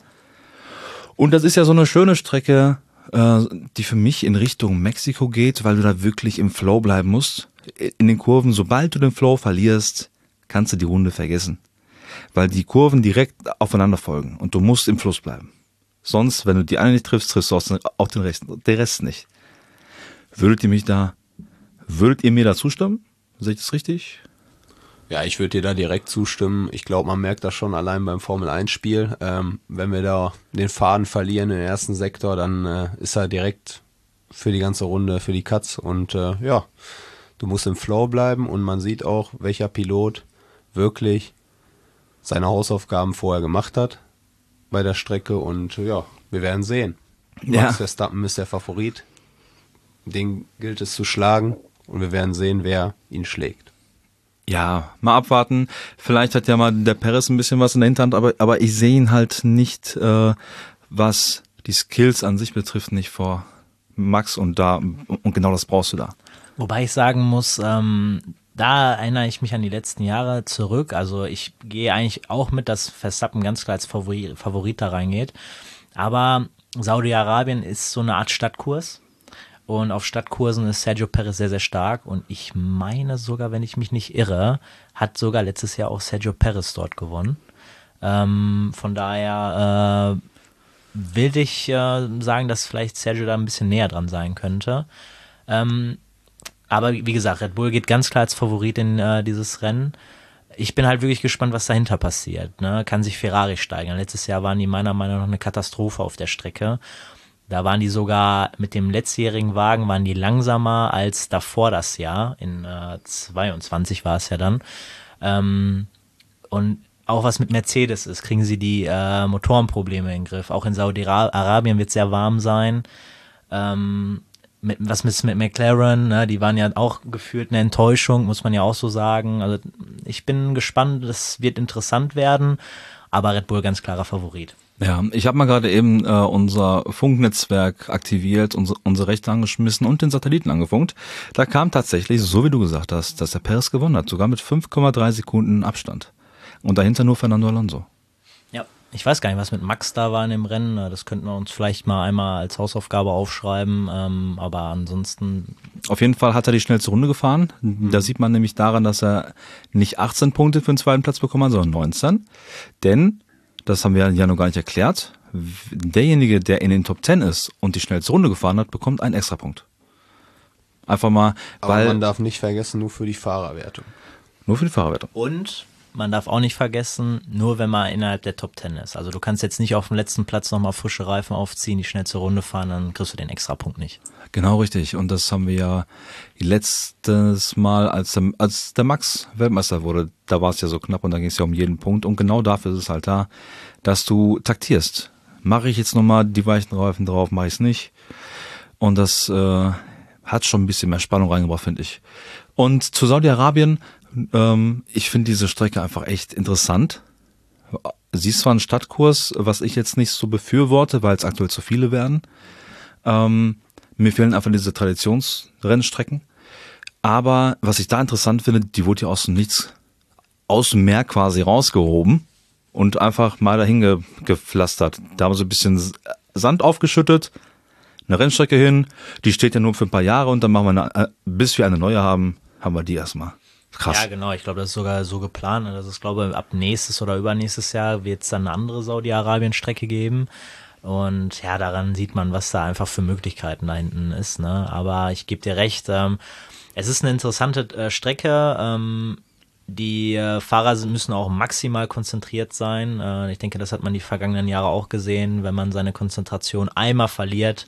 Und das ist ja so eine schöne Strecke, äh, die für mich in Richtung Mexiko geht, weil du da wirklich im Flow bleiben musst. In den Kurven, sobald du den Flow verlierst, kannst du die Runde vergessen. Weil die Kurven direkt aufeinander folgen und du musst im Fluss bleiben. Sonst, wenn du die eine nicht triffst, triffst du auch den Rest, den Rest nicht. Würdet ihr mich da, würdet ihr mir da zustimmen? Sehe ich das richtig? ja, ich würde dir da direkt zustimmen. Ich glaube, man merkt das schon allein beim Formel eins Spiel. Ähm, wenn wir da den Faden verlieren im ersten Sektor, dann äh, ist er direkt für die ganze Runde, für die Cuts. Und äh, ja, du musst im Flow bleiben und man sieht auch, welcher Pilot wirklich seine Hausaufgaben vorher gemacht hat bei der Strecke. Und äh, ja, wir werden sehen. Ja. Max Verstappen ist der Favorit. Den gilt es zu schlagen und wir werden sehen, wer ihn schlägt. Ja, mal abwarten. Vielleicht hat ja mal der Perez ein bisschen was in der Hinterhand, aber, aber ich sehe ihn halt nicht, äh, was die Skills an sich betrifft, nicht vor Max und da, und genau das brauchst du da. Wobei ich sagen muss, ähm, da erinnere ich mich an die letzten Jahre zurück. Also ich gehe eigentlich auch mit, dass Verstappen ganz klar als Favorit, Favorit da reingeht. Aber Saudi-Arabien ist so eine Art Stadtkurs. Und auf Stadtkursen ist Sergio Perez sehr, sehr stark. Und ich meine sogar, wenn ich mich nicht irre, hat sogar letztes Jahr auch Sergio Perez dort gewonnen. Ähm, von daher äh, will ich äh, sagen, dass vielleicht Sergio da ein bisschen näher dran sein könnte. Ähm, aber wie gesagt, Red Bull geht ganz klar als Favorit in äh, dieses Rennen. Ich bin halt wirklich gespannt, was dahinter passiert. Ne? Kann sich Ferrari steigern? Letztes Jahr waren die meiner Meinung nach eine Katastrophe auf der Strecke. Da waren die sogar mit dem letztjährigen Wagen waren die langsamer als davor das Jahr. In äh, zweiundzwanzig war es ja dann. Ähm, und auch was mit Mercedes ist, kriegen sie die äh, Motorenprobleme in den Griff. Auch in Saudi-Arabien wird es sehr warm sein. Ähm, mit, was ist mit McLaren? Ne? Die waren ja auch gefühlt eine Enttäuschung, muss man ja auch so sagen. Also ich bin gespannt, das wird interessant werden. Aber Red Bull ganz klarer Favorit. Ja, ich habe mal gerade eben äh, unser Funknetzwerk aktiviert, unsere, unsere Rechte angeschmissen und den Satelliten angefunkt. Da kam tatsächlich, so wie du gesagt hast, dass der Perez gewonnen hat, sogar mit fünf Komma drei Sekunden Abstand. Und dahinter nur Fernando Alonso. Ja, ich weiß gar nicht, was mit Max da war in dem Rennen. Das könnten wir uns vielleicht mal einmal als Hausaufgabe aufschreiben. Ähm, aber ansonsten... Auf jeden Fall hat er die schnellste Runde gefahren. Da sieht man nämlich daran, dass er nicht achtzehn Punkte für den zweiten Platz bekommen hat, sondern neunzehn. Denn, das haben wir ja noch gar nicht erklärt, derjenige, der in den Top zehn ist und die schnellste Runde gefahren hat, bekommt einen Extrapunkt. Einfach mal, Aber weil... man darf nicht vergessen, nur für die Fahrerwertung. Nur für die Fahrerwertung. Und man darf auch nicht vergessen, nur wenn man innerhalb der Top zehn ist. Also du kannst jetzt nicht auf dem letzten Platz nochmal frische Reifen aufziehen, die schnellste Runde fahren, dann kriegst du den Extrapunkt nicht. Genau richtig. Und das haben wir ja letztes Mal, als der, als der Max Weltmeister wurde, da war es ja so knapp und da ging es ja um jeden Punkt. Und genau dafür ist es halt da, dass du taktierst Mache ich jetzt nochmal die weichen Reifen drauf, mache ich es nicht. Und das äh, hat schon ein bisschen mehr Spannung reingebracht, finde ich. Und zu Saudi-Arabien, ähm, ich finde diese Strecke einfach echt interessant. Sie ist zwar ein Stadtkurs, was ich jetzt nicht so befürworte, weil es aktuell zu viele werden. Ähm, mir fehlen einfach diese Traditionsrennstrecken. Aber was ich da interessant finde, die wurde ja aus dem Nichts, aus dem Meer quasi rausgehoben und einfach mal dahin ge gepflastert. Da haben sie ein bisschen Sand aufgeschüttet, eine Rennstrecke hin, die steht ja nur für ein paar Jahre und dann machen wir, eine, bis wir eine neue haben, haben wir die erstmal. Krass. Ja, genau. Ich glaube, das ist sogar so geplant. Das ist, glaube ich, ab nächstes oder übernächstes Jahr wird es dann eine andere Saudi-Arabien-Strecke geben. Und ja, daran sieht man, was da einfach für Möglichkeiten da hinten ist. Ne? Aber ich gebe dir recht, ähm, es ist eine interessante äh, Strecke. Ähm, die äh, Fahrer müssen auch maximal konzentriert sein. Äh, ich denke, das hat man die vergangenen Jahre auch gesehen. Wenn man seine Konzentration einmal verliert,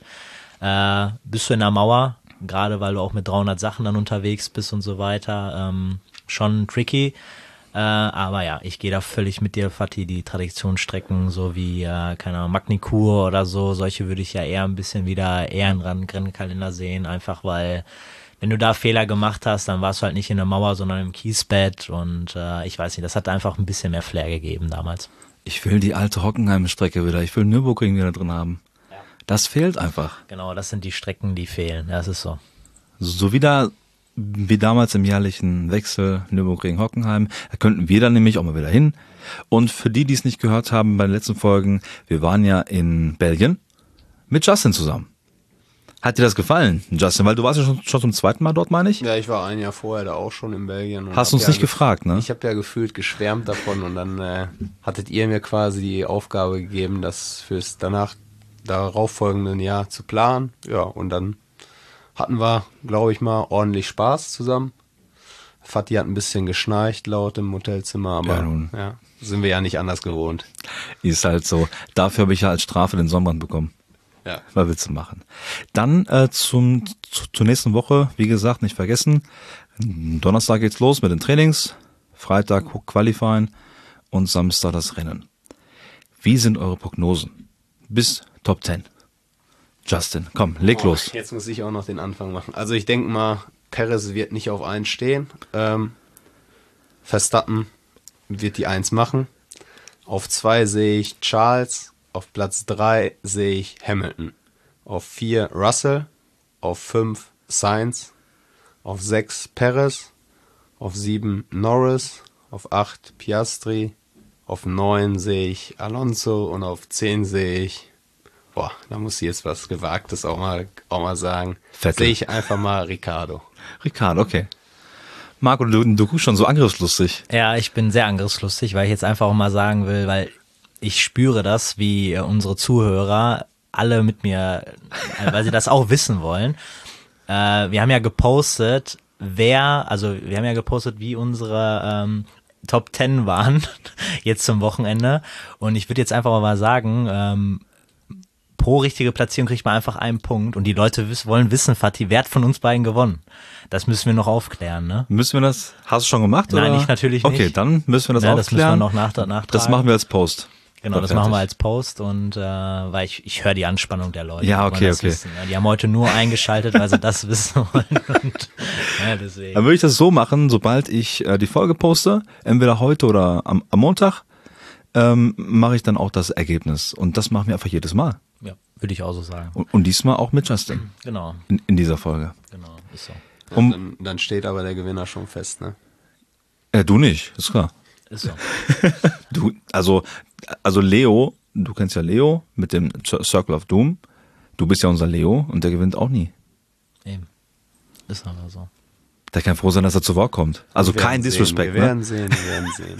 äh, bist du in der Mauer. Gerade weil du auch mit dreihundert Sachen dann unterwegs bist und so weiter. Ähm, schon tricky. Äh, aber ja, ich gehe da völlig mit dir, Fatih. Die Traditionsstrecken, so wie, äh, keine Ahnung, Magny-Cours oder so, solche würde ich ja eher ein bisschen wieder eher in Rennkalender sehen. Einfach weil, wenn du da Fehler gemacht hast, dann warst du halt nicht in der Mauer, sondern im Kiesbett. Und äh, ich weiß nicht, das hat einfach ein bisschen mehr Flair gegeben damals. Ich will die alte Hockenheim-Strecke wieder. Ich will Nürburgring wieder drin haben. Das fehlt einfach. Genau, das sind die Strecken, die fehlen. Ja, das ist so. So wieder wie damals im jährlichen Wechsel Nürburgring-Hockenheim. Da könnten wir dann nämlich auch mal wieder hin. Und für die, die es nicht gehört haben bei den letzten Folgen, wir waren ja in Belgien mit Justin zusammen. Hat dir das gefallen, Justin? Weil du warst ja schon, schon zum zweiten Mal dort, meine ich? Ja, ich war ein Jahr vorher da auch schon in Belgien. Und Hast uns ja nicht gefragt, ne? Ich habe ja gefühlt geschwärmt davon und dann äh, hattet ihr mir quasi die Aufgabe gegeben, das fürs danach darauf folgenden Jahr zu planen. Ja, und dann hatten wir, glaube ich mal, ordentlich Spaß zusammen. Fatih hat ein bisschen geschnarcht laut im Hotelzimmer, aber ja, nun. ja, sind wir ja nicht anders gewohnt. Ist halt so. Dafür habe ich ja als Strafe den Sonnenbrand bekommen. Ja. Was willst du machen? Dann äh, zum zu, zur nächsten Woche, wie gesagt, nicht vergessen. Donnerstag geht's los mit den Trainings, Freitag Qualifying und Samstag das Rennen. Wie sind eure Prognosen? Bis Top zehn. Justin, komm, leg Oh, los. Jetzt muss ich auch noch den Anfang machen. Also ich denke mal, Perez wird nicht auf eins stehen. Ähm, Verstappen wird die eins machen. Auf zwei sehe ich Charles. Auf Platz drei sehe ich Hamilton. Auf vier Russell. Auf fünf Sainz. Auf sechs Perez. Auf sieben Norris. Auf acht Piastri. Auf neun sehe ich Alonso. Und auf zehn sehe ich... Boah, da muss ich jetzt was Gewagtes auch mal, auch mal sagen. Vettel. Sehe ich einfach mal Ricardo. Ricardo, okay. Marco, du, du guckst schon so angriffslustig. Ja, ich bin sehr angriffslustig, weil ich jetzt einfach auch mal sagen will, weil ich spüre das, wie äh, unsere Zuhörer alle mit mir, äh, weil sie das auch wissen wollen. Äh, wir haben ja gepostet, wer, also wir haben ja gepostet, wie unsere ähm, Top zehn waren jetzt zum Wochenende. Und ich würde jetzt einfach mal sagen, ähm, pro richtige Platzierung kriegt man einfach einen Punkt und die Leute wiss, wollen wissen, Fatih, wer hat von uns beiden gewonnen? Das müssen wir noch aufklären, ne? Müssen wir das, hast du schon gemacht? Nein, oder? ich natürlich nicht. Okay, dann müssen wir das Ja, aufklären. das müssen wir noch nach, nachtragen. Das machen wir als Post. Genau, das Fertig. machen wir als Post und äh, weil ich, ich höre die Anspannung der Leute. Ja, die wollen okay, das okay. Wissen, ne? Die haben heute nur eingeschaltet, weil sie das wissen wollen. Und, ja, deswegen. Dann würde ich das so machen, sobald ich äh, die Folge poste, entweder heute oder am, am Montag, ähm, mache ich dann auch das Ergebnis. Und das machen wir einfach jedes Mal. Ja, würde ich auch so sagen. Und, und diesmal auch mit Justin Genau, in, in dieser Folge. genau, ist so. Ja, Um- dann, dann steht aber der Gewinner schon fest, ne? Äh, du nicht, ist klar. Ist so. Du, also, also Leo, du kennst ja Leo mit dem Circle of Doom. Du bist ja unser Leo und der gewinnt auch nie. Eben. Ist aber so. Der kann froh sein, dass er zu Wort kommt. Also Wir werden kein sehen, Disrespect, Wir ne? werden sehen, wir werden sehen.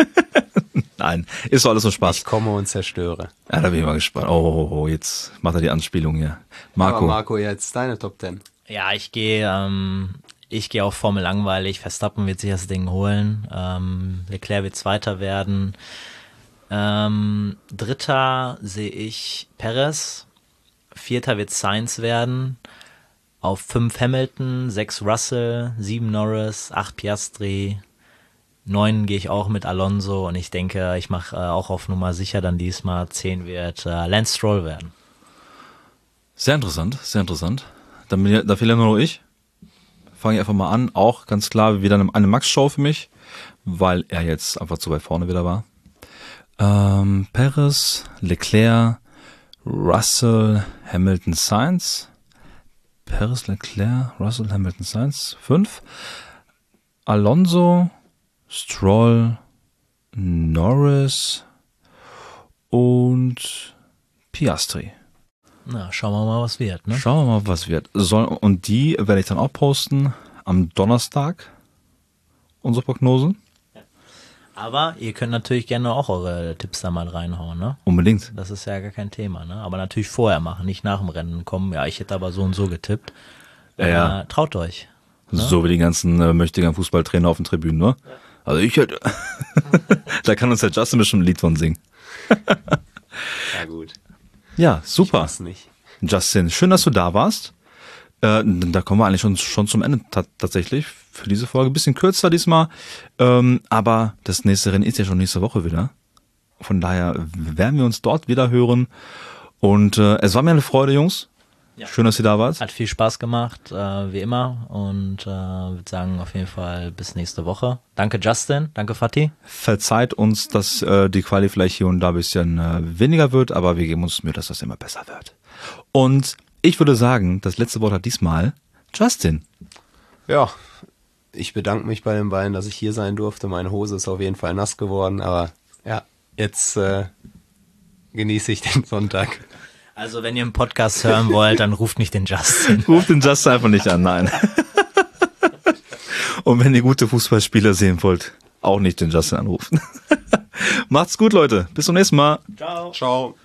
Nein, ist doch alles so Spaß. Ich komme und zerstöre. Ja, da bin ich mal gespannt. Oh, oh, oh, jetzt macht er die Anspielung hier. Marco, Aber Marco, jetzt deine Top zehn. Ja, ich gehe, ähm, ich gehe auf Formel langweilig. Verstappen wird sich das Ding holen. Ähm, Leclerc wird Zweiter werden. Ähm, Dritter sehe ich Perez. Vierter wird Sainz werden. Auf fünf Hamilton, sechs Russell, sieben Norris, acht Piastri, neun gehe ich auch mit Alonso und ich denke, ich mache äh, auch auf Nummer sicher dann diesmal. zehn wird äh, Lance Stroll werden. Sehr interessant, sehr interessant. Dann bin ich, da fehlt ja nur noch ich. Fange ich einfach mal an. Auch ganz klar wieder eine, eine Max-Show für mich, weil er jetzt einfach zu weit vorne wieder war. Ähm, Perez, Leclerc, Russell, Hamilton, Sainz. Perez, Leclerc, Russell, Hamilton, Sainz. Fünf. Alonso, Stroll, Norris und Piastri. Na, schauen wir mal, was wird, ne? Schauen wir mal, was wird. Soll, und die werde ich dann auch posten am Donnerstag. Unsere Prognosen. Aber ihr könnt natürlich gerne auch eure Tipps da mal reinhauen, ne? Unbedingt. Das ist ja gar kein Thema, ne? Aber natürlich vorher machen, nicht nach dem Rennen kommen. Ja, ich hätte aber so und so getippt. Ja, ja. Äh, traut euch. So wie die ganzen äh, mächtigen Fußballtrainer auf den Tribünen, ne? Also ich hätte... Da kann uns der Justin bestimmt ein Lied von singen. Ja, gut. Ja, super. Ich weiß nicht. Justin, schön, dass du da warst. Äh, da kommen wir eigentlich schon, schon zum Ende ta- tatsächlich für diese Folge. Ein bisschen kürzer diesmal, ähm, aber das nächste Rennen ist ja schon nächste Woche wieder. Von daher werden wir uns dort wieder hören. Und äh, es war mir eine Freude, Jungs. Ja. Schön, dass ihr da wart. Hat viel Spaß gemacht, äh, wie immer. Und äh, würde sagen, auf jeden Fall bis nächste Woche. Danke, Justin. Danke, Fatih. Verzeiht uns, dass äh, die Quali vielleicht hier und da ein bisschen äh, weniger wird, aber wir geben uns Mühe, dass das immer besser wird. Und ich würde sagen, das letzte Wort hat diesmal Justin. Ja, ich bedanke mich bei den beiden, dass ich hier sein durfte. Meine Hose ist auf jeden Fall nass geworden, aber ja, jetzt äh, genieße ich den Sonntag. Also, wenn ihr einen Podcast hören wollt, dann ruft nicht den Justin. Ruft den Justin einfach nicht an, nein. Und wenn ihr gute Fußballspieler sehen wollt, auch nicht den Justin anrufen. Macht's gut, Leute. Bis zum nächsten Mal. Ciao. Ciao.